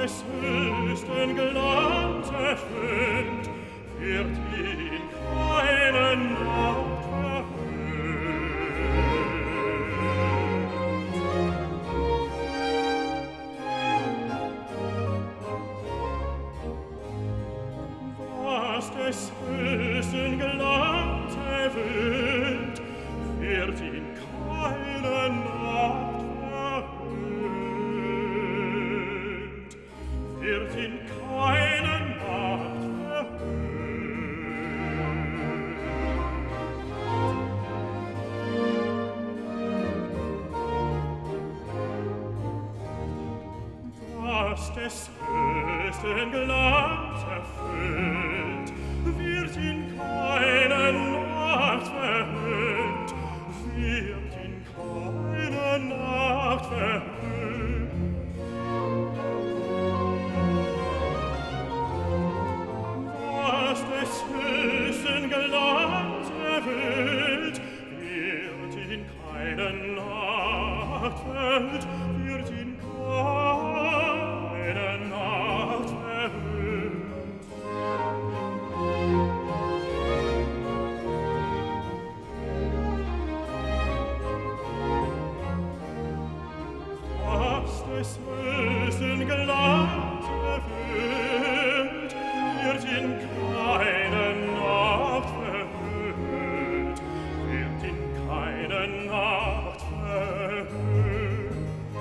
des höchsten Glanz erfüllt, wird ihn keine Nacht was des höchsten Glanz erfüllt, wird ihn keine Nacht verhüllt, wird ihn keine Nacht verhüllt. Was des höchsten Glanz erfüllt, wird ihn keine Nacht verhüllt, wird ihn keine Nacht verhüllt. Was des höchsten Glanz erfüllt, wird ihn keine Nacht verhüllt, wird ihn keine Nacht verhüllt. Was des höchsten Glanz erfüllt, wird ihn keine Nacht verhüllt, wird ihn keine Nacht verhüllt.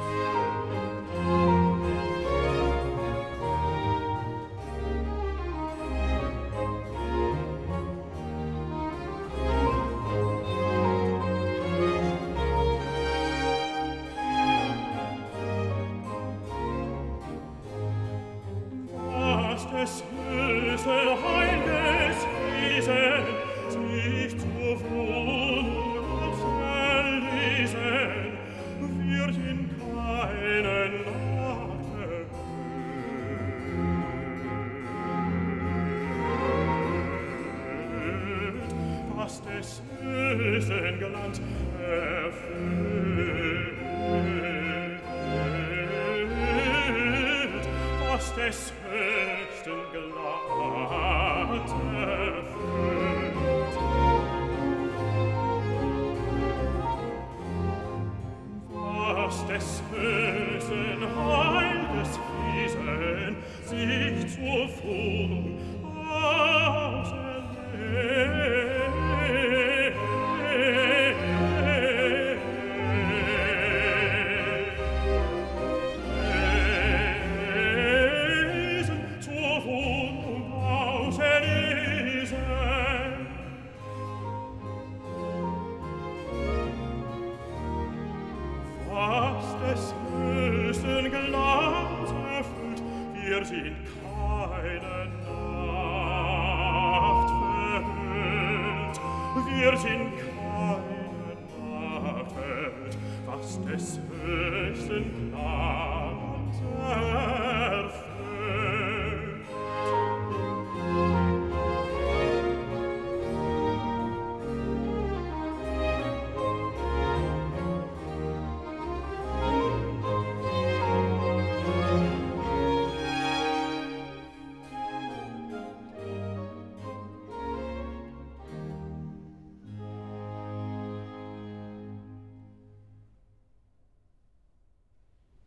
Was des höchsten Heils Wesen sich zur Wohnung auserlesen, wird in keine Nacht verhüllt. Was des höchsten Glanz erfüllt, was des höchsten Glanz erfüllt. Was des höchsten Heil des Wesen sich zur Wohnung was des höchsten Glanz erfüllt, wird ihn keine Nacht verhüllt, wird ihn keine Nacht verhüllt, was des höchsten Glanz erfüllt.